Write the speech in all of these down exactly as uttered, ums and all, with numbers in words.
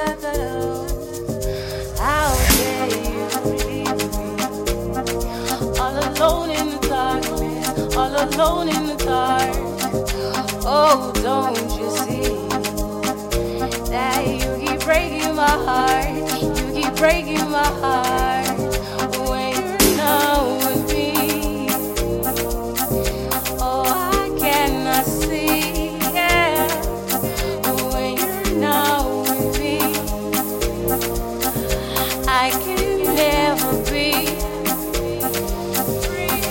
How dare you leave me all alone in the darkness, all alone in the dark. Oh, don't you see that you keep breaking my heart, you keep breaking my heart when you're not with me. Oh, I cannot see, yeah, when you're not with me. I can never be free.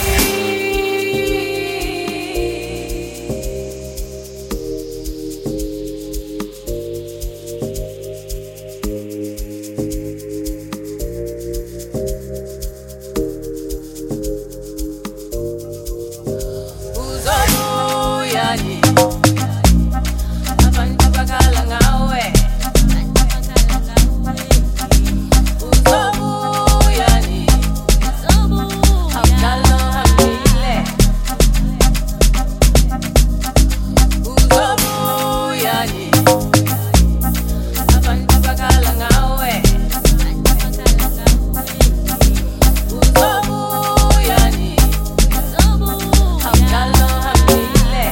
Uzobuyani, abantu bakhala ngawe. Uzobuyani, awukalo hambile. Uzobuyani, abantu bakhala ngawe. Uzobuyani, awukalo hambile.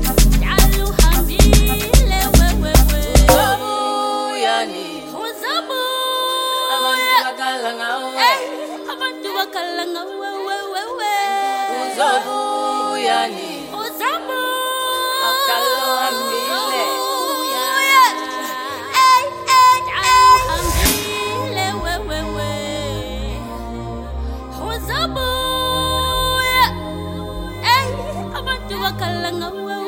Uzobuyani, abantu bakhala ngawe. Uzobuyani, awukalo hambile. Abantu bakhala ngawe.